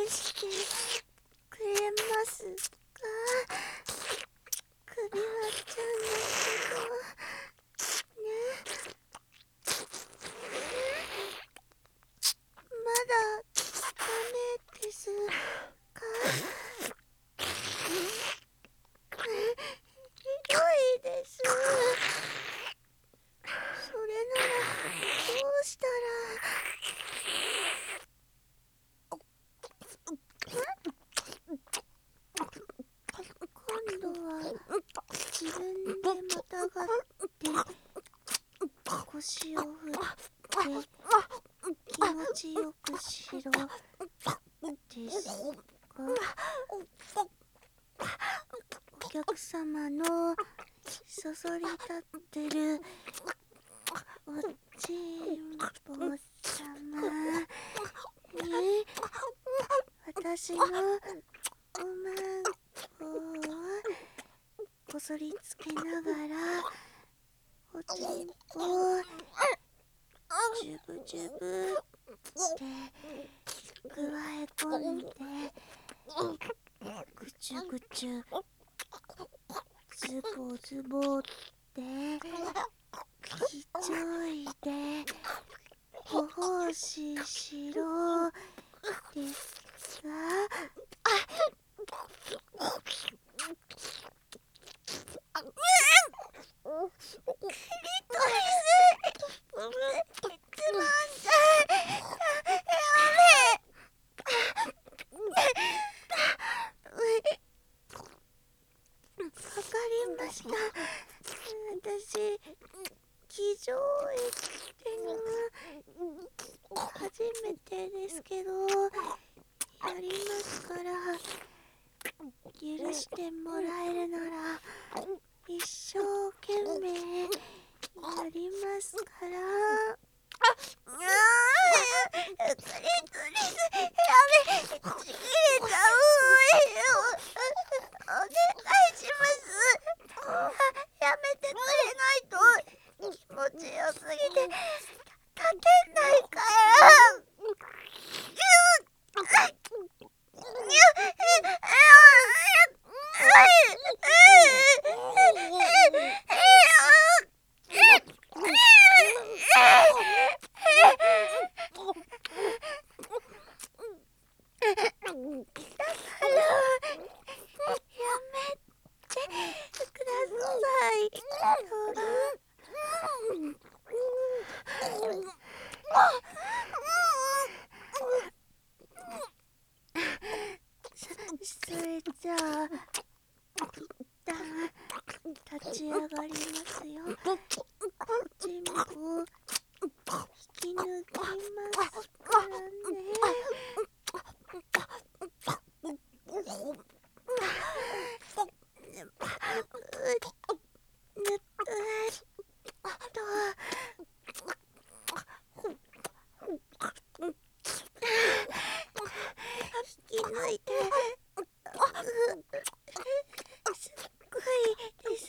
してくれますか？首はちゃんだけどね。まだダメですか？ひどいです。それならどうしたら。今度は自分でまたがって腰を振って気持ちよくしろですか？お客様のそそり立ってるおちんぽ様に私のおまんこをこそりつけながらおちんぽをジュブジュブってくわえ込んでぐちゅぐちゅズボズボってひちょいでご奉仕しろですが、わかりました。私、騎乗位ってのは初めてですけど、やりますから、許してもらえるなら、一生懸命やりますから。やめてくれないと気持ちよすぎて立てないから。それじゃあ一旦立ち上がりますよ。おちんぽを引き抜きますからね。引き抜いてすっごいです。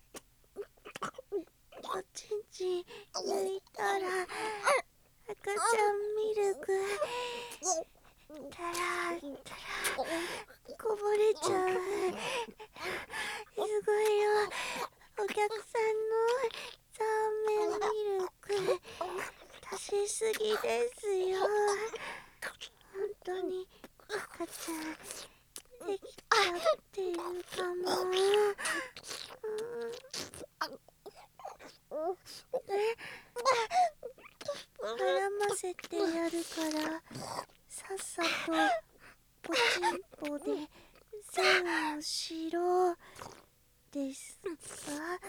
おちんちん抜いたら赤ちゃんミルクたらたらこぼれちゃう。すごいよ。お客さんのザーメンミルク足しすぎですよ。本当に赤ちゃんできちゃってるかも。絡ませてやるからさっさとおちんぽで善をしろですか？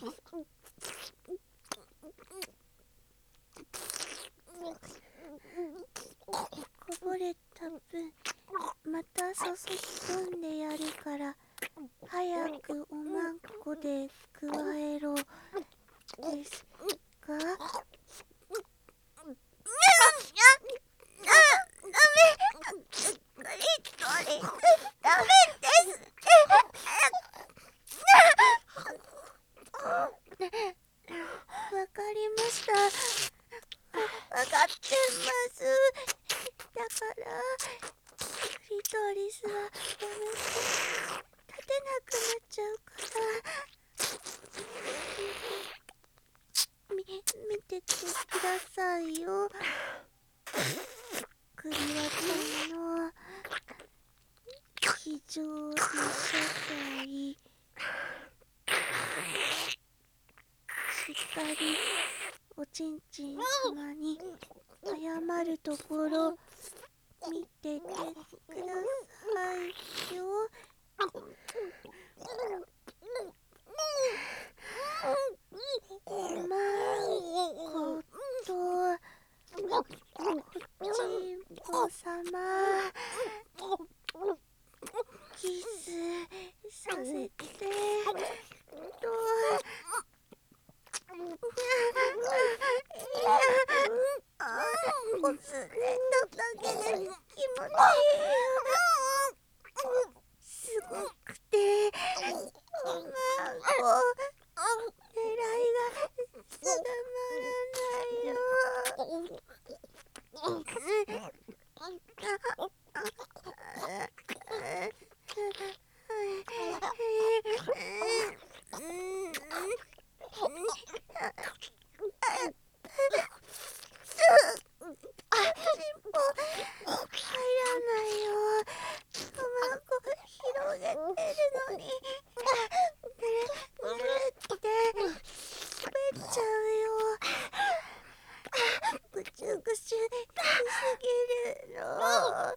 こぼれた分また注ぎ込んでやるから早くおまんこで加えろですか？ダメです。わかりました。わかってます。だからリトリスはやめて、立てなくなっちゃうから。見ててくださいよ。クリアちゃんの非常に社会、しっかりおちんちん様に謝るところ見ててくださいよ。まことおちんぽ様キスさせてとこすれただけで気持ちいいよ。すごくてこ狙いが定まらないよ。ぐちゅぐちゅしすぎるの。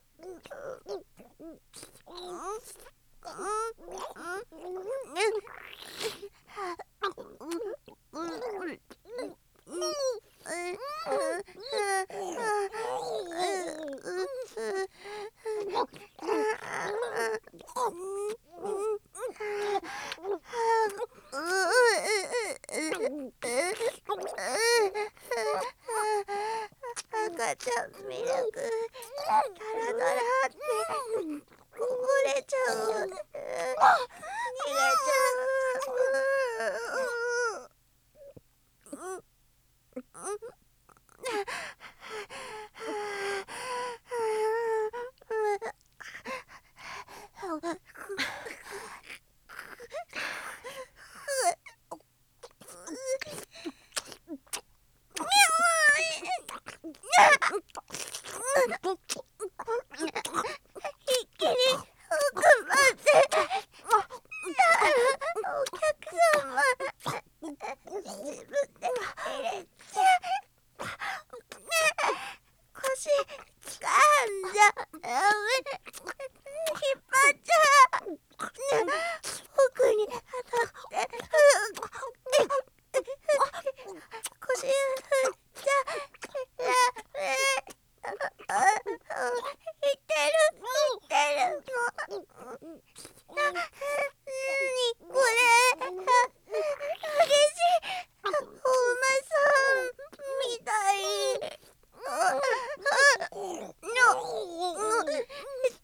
赤ちゃんミルクダラダラってこぼれちゃう。逃げちゃ一気に奥まで。お客様自分で入れちゃ腰掴んじゃダメ。引っ張っちゃ奥に当たって腰振っちゃダメ。いってるの。なにこれ、激しいお馬さんみたい。